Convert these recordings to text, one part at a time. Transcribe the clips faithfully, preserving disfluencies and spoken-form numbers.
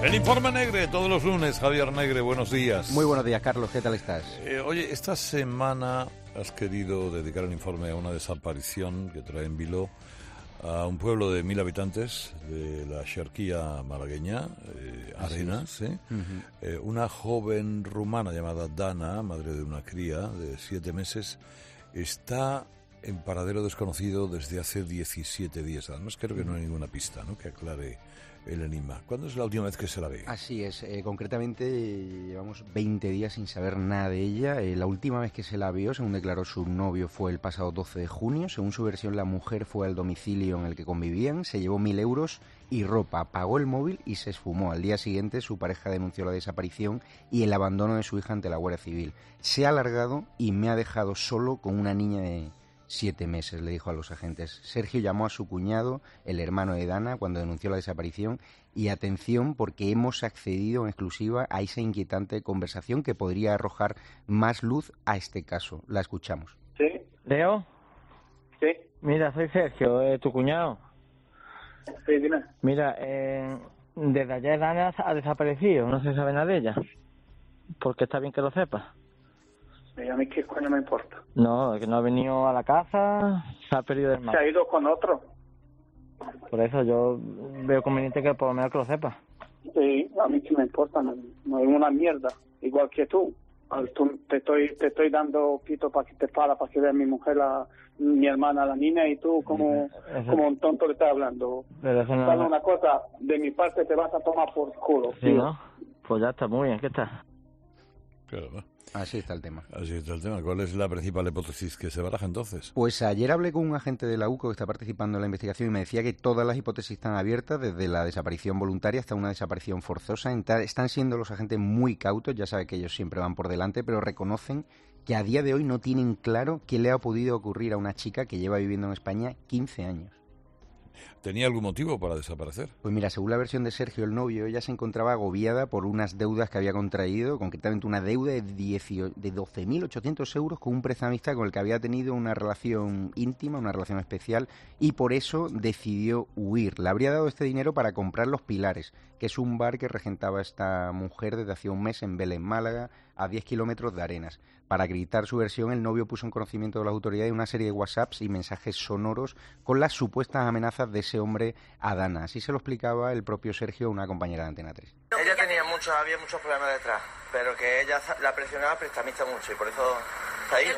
El Informe Negre, todos los lunes. Javier Negre, buenos días. Muy buenos días, Carlos. ¿Qué tal estás? Eh, oye, esta semana has querido dedicar el informe a una desaparición que trae en vilo a un pueblo de mil habitantes de la Xerquía malagueña, eh, Arenas, ¿eh? Uh-huh. eh, una joven rumana llamada Dana, madre de una cría de siete meses, está en paradero desconocido desde hace diecisiete días. Además, creo que no hay ninguna pista, ¿no?, que aclare el enigma. ¿Cuándo es la última vez que se la ve? Así es, eh, concretamente eh, llevamos veinte días sin saber nada de ella. Eh, la última vez que se la vio, según declaró su novio, fue el pasado doce de junio. Según su versión, la mujer fue al domicilio en el que convivían, se llevó mil euros y ropa, pagó el móvil y se esfumó. Al día siguiente, su pareja denunció la desaparición y el abandono de su hija ante la Guardia Civil. Se ha alargado y me ha dejado solo con una niña de siete meses, le dijo a los agentes. Sergio llamó a su cuñado, el hermano de Dana, cuando denunció la desaparición. Y atención, porque hemos accedido en exclusiva a esa inquietante conversación que podría arrojar más luz a este caso. La escuchamos. ¿Sí? ¿Leo? Sí. Mira, soy Sergio, eh, tu cuñado. Sí, dime. Mira, eh, desde ayer Dana ha desaparecido, no se sabe nada de ella. Porque está bien que lo sepas. ¿Y a mí qué coño me importa? No, que no ha venido a la casa, se ha perdido del mar. Se ha ido con otro. Por eso yo veo conveniente que por lo menos que lo sepas. Sí, a mí qué me importa, no, no es una mierda, igual que tú. tú te estoy te estoy dando pito para que te para, para que vea mi mujer, la, mi hermana, la niña, y tú como, eso, como un tonto le estás hablando. Pero eso no ¿Sabes es una cosa? De mi parte te vas a tomar por culo. Sí, ¿no? Pues ya está, muy bien, ¿qué está? Claro. Así está el tema. Así está el tema. ¿Cuál es la principal hipótesis que se baraja entonces? Pues ayer hablé con un agente de la U C O que está participando en la investigación y me decía que todas las hipótesis están abiertas, desde la desaparición voluntaria hasta una desaparición forzosa. Están siendo los agentes muy cautos, ya sabe que ellos siempre van por delante, pero reconocen que a día de hoy no tienen claro qué le ha podido ocurrir a una chica que lleva viviendo en España quince años. ¿Tenía algún motivo para desaparecer? Pues mira, según la versión de Sergio, el novio, ella se encontraba agobiada por unas deudas que había contraído, concretamente una deuda de, de doce mil ochocientos euros con un prestamista con el que había tenido una relación íntima, una relación especial, y por eso decidió huir. Le habría dado este dinero para comprar Los Pilares, que es un bar que regentaba esta mujer desde hacía un mes en Vélez, Málaga, a diez kilómetros de Arenas. Para acreditar su versión, el novio puso en conocimiento de las autoridades una serie de WhatsApps y mensajes sonoros con las supuestas amenazas de ese hombre a Dana. Así se lo explicaba el propio Sergio a una compañera de Antena tres. Ella tenía muchos, había muchos problemas detrás, pero que ella la presionaba prestamista mucho y por eso está ahí.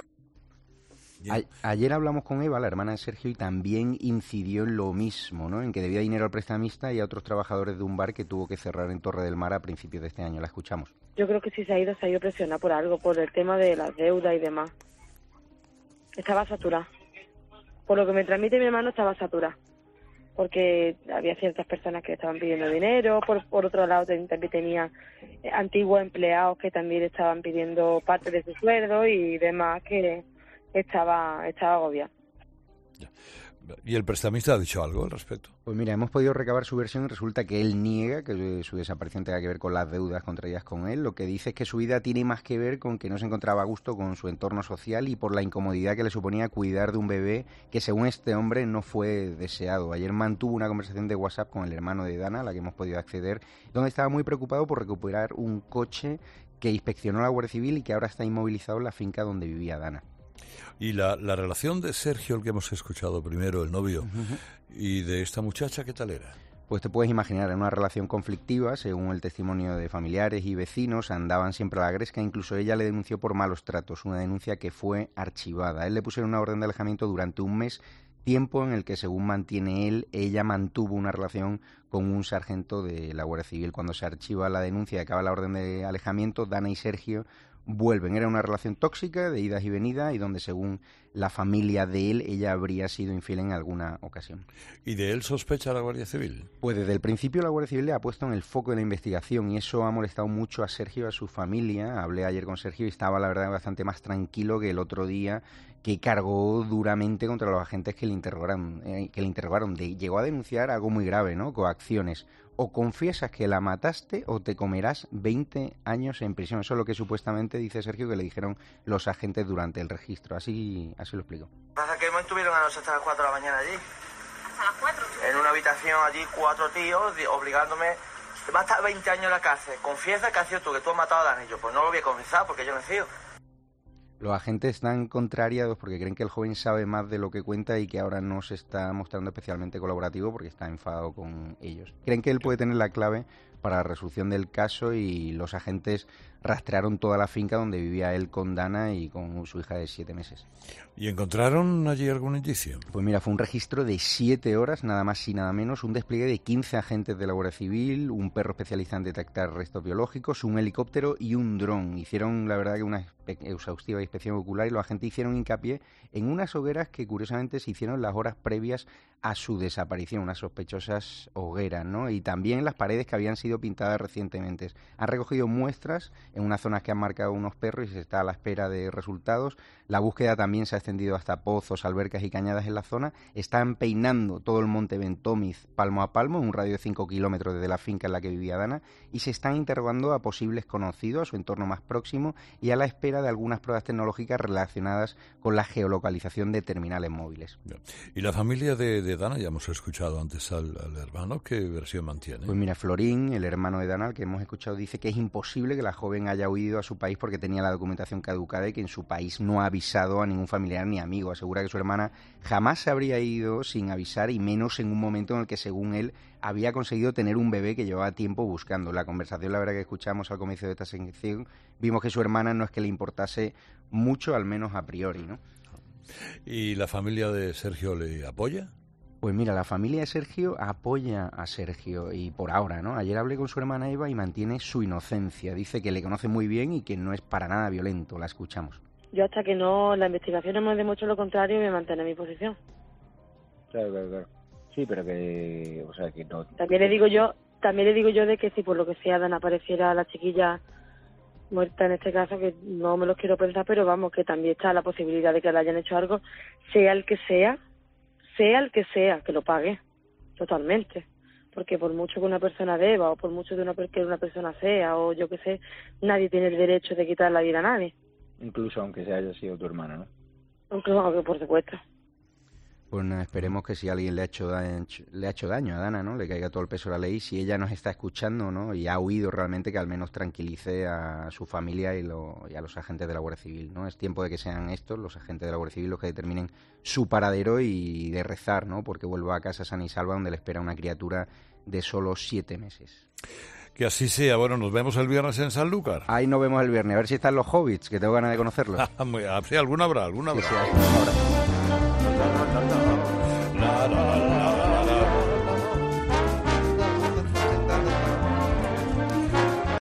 A- ayer hablamos con Eva, la hermana de Sergio, y también incidió en lo mismo, ¿no? En que debía dinero al prestamista y a otros trabajadores de un bar que tuvo que cerrar en Torre del Mar a principios de este año. La escuchamos. Yo creo que si se ha ido, se ha ido presionada por algo, por el tema de las deudas y demás. Estaba saturada. Por lo que me transmite mi hermano, estaba saturada. Porque había ciertas personas que estaban pidiendo dinero, por, por otro lado también tenía antiguos empleados que también estaban pidiendo parte de su sueldo y demás, que estaba, estaba agobiada. ¿Y el prestamista ha dicho algo al respecto? Pues mira, hemos podido recabar su versión y resulta que él niega que su desaparición tenga que ver con las deudas contraídas con él. Lo que dice es que su vida tiene más que ver con que no se encontraba a gusto con su entorno social y por la incomodidad que le suponía cuidar de un bebé que, según este hombre, no fue deseado. Ayer mantuvo una conversación de WhatsApp con el hermano de Dana, a la que hemos podido acceder, donde estaba muy preocupado por recuperar un coche que inspeccionó la Guardia Civil y que ahora está inmovilizado en la finca donde vivía Dana. Y la, la relación de Sergio, el que hemos escuchado primero, el novio, Uh-huh. y de esta muchacha, ¿qué tal era? Pues te puedes imaginar, en una relación conflictiva, según el testimonio de familiares y vecinos, andaban siempre a la gresca, incluso ella le denunció por malos tratos, una denuncia que fue archivada. A él le pusieron una orden de alejamiento durante un mes, tiempo en el que, según mantiene él, ella mantuvo una relación con un sargento de la Guardia Civil. Cuando se archiva la denuncia y acaba la orden de alejamiento, Dana y Sergio vuelven. Era una relación tóxica de idas y venidas y donde, según la familia de él, ella habría sido infiel en alguna ocasión. ¿Y de él sospecha la Guardia Civil? Pues desde el principio la Guardia Civil le ha puesto en el foco de la investigación y eso ha molestado mucho a Sergio y a su familia. Hablé ayer con Sergio y estaba, la verdad, bastante más tranquilo que el otro día, que cargó duramente contra los agentes que le interrogaron. Eh, que le interrogaron. De, llegó a denunciar algo muy grave, ¿no? Coacciones. O confiesas que la mataste o te comerás veinte años en prisión. Eso es lo que supuestamente dice Sergio que le dijeron los agentes durante el registro. Así, así lo explico. Pasa que me estuvieron anoche hasta las cuatro de la mañana allí. ¿Hasta las cuatro? En una habitación allí, cuatro tíos, obligándome Va a estar veinte años en la cárcel. Confiesa que has sido tú, que tú has matado a Dana. Y yo, pues no lo voy a confesar porque yo no he sido. Los agentes están contrariados porque creen que el joven sabe más de lo que cuenta y que ahora no se está mostrando especialmente colaborativo porque está enfadado con ellos. Creen que él puede tener la clave para la resolución del caso y los agentes rastrearon toda la finca donde vivía él con Dana y con su hija de siete meses. ¿Y encontraron allí algún indicio? Pues mira, fue un registro de siete horas, nada más y nada menos, un despliegue de quince agentes de la Guardia Civil, un perro especialista en detectar restos biológicos, un helicóptero y un dron. Hicieron, la verdad, que una exhaustiva inspección ocular y los agentes hicieron hincapié en unas hogueras que curiosamente se hicieron las horas previas a su desaparición, unas sospechosas hogueras, ¿no? Y también las paredes que habían sido pintadas recientemente. Han recogido muestras en unas zonas que han marcado unos perros y se está a la espera de resultados. La búsqueda también se ha extendido hasta pozos, albercas y cañadas en la zona. Están peinando todo el monte Ventómiz palmo a palmo, en un radio de cinco kilómetros desde la finca en la que vivía Dana, y se están interrogando a posibles conocidos, a su entorno más próximo, y a la espera de algunas pruebas tecnológicas relacionadas con la geolocalización de terminales móviles. ¿Y la familia de, de Dana? Ya hemos escuchado antes al, al hermano. ¿Qué versión mantiene? Pues mira, Florín, el hermano de Dana, al que hemos escuchado, dice que es imposible que la joven haya huido a su país porque tenía la documentación caducada y que en su país no ha avisado a ningún familiar ni amigo. Asegura que su hermana jamás se habría ido sin avisar y menos en un momento en el que, según él, había conseguido tener un bebé que llevaba tiempo buscando. La conversación, la verdad, que escuchamos al comienzo de esta sección, vimos que su hermana no es que le importase mucho, al menos a priori, ¿no? ¿Y la familia de Sergio le apoya? Pues mira, la familia de Sergio apoya a Sergio y por ahora, ¿no? Ayer hablé con su hermana Eva y mantiene su inocencia. Dice que le conoce muy bien y que no es para nada violento. La escuchamos. Yo hasta que no la investigación no me demuestre lo contrario, me mantengo en mi posición. Claro, claro, claro. Sí, pero que, o sea, que no. También le digo yo, también le digo yo de que si por lo que sea Dana apareciera la chiquilla muerta en este caso, que no me lo quiero pensar, pero vamos, que también está la posibilidad de que le hayan hecho algo, sea el que sea, sea el que sea, que lo pague, totalmente. Porque por mucho que una persona deba, o por mucho de una, que una persona sea, o yo qué sé, nadie tiene el derecho de quitar la vida a nadie. Incluso aunque se haya sido tu hermana, ¿no? Incluso aunque, por supuesto. Pues nada, esperemos que si alguien le ha hecho daño, le ha hecho daño a Dana, ¿no? Le caiga todo el peso de la ley. Si ella nos está escuchando, ¿no? Y ha huido realmente, que al menos tranquilice a su familia y, lo, y a los agentes de la Guardia Civil, ¿no? Es tiempo de que sean estos, los agentes de la Guardia Civil, los que determinen su paradero y de rezar, ¿no? Porque vuelva a casa sana y salva, donde le espera una criatura de solo siete meses. Que así sea. Bueno, nos vemos el viernes en Sanlúcar. Ahí nos vemos el viernes. A ver si están los hobbits, que tengo ganas de conocerlos. Sí, alguna habrá, alguna habrá. Sí, sí, alguna habrá.